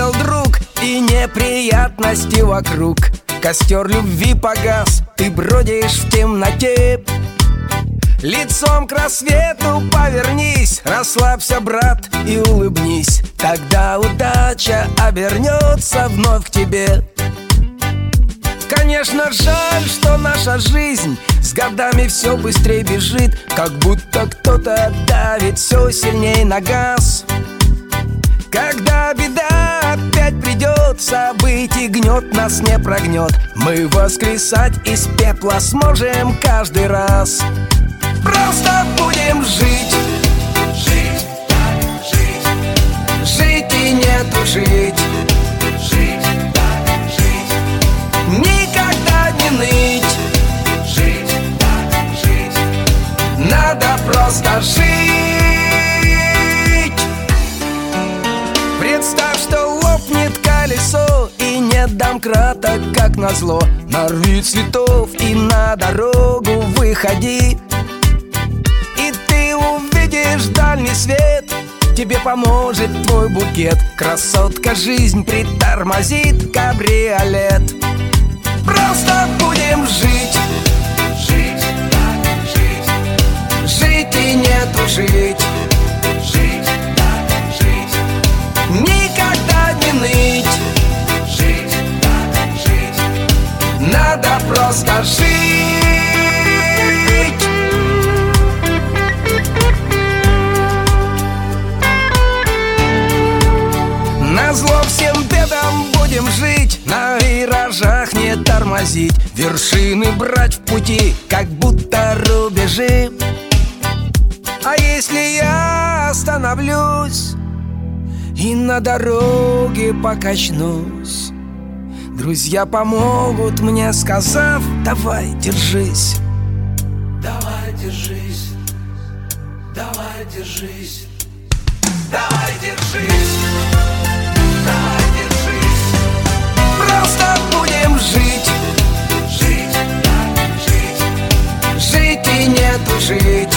ушел друг и неприятности вокруг. Костер любви погас, ты бродишь в темноте. Лицом к рассвету повернись, расслабься, брат, и улыбнись. Тогда удача обернется вновь к тебе. Конечно, жаль, что наша жизнь с годами все быстрее бежит, как будто кто-то давит все сильнее на газ. Когда беда опять придет, событий гнет нас не прогнет. Мы воскресать из пепла сможем каждый раз. Просто будем жить, жить, так жить, жить и не тужить, жить, так жить, никогда не ныть, жить, так жить, надо просто жить. Представь, что лопнет колесо и нет домкрата, как назло. Нарви цветов и на дорогу выходи. Увидишь дальний свет, тебе поможет твой букет. Красотка жизнь притормозит кабриолет. Просто будем жить, жить, так жить, жить и не тужить, жить, так жить, никогда не ныть, жить, так жить, надо просто жить. Назло всем бедам будем жить, на виражах не тормозить, вершины брать в пути, как будто рубежи. А если я остановлюсь и на дороге покачнусь, друзья помогут мне, сказав: давай, держись. Давай, держись, давай, держись, давай, держись. Просто будем жить, жить, так жить, жить и не тужить,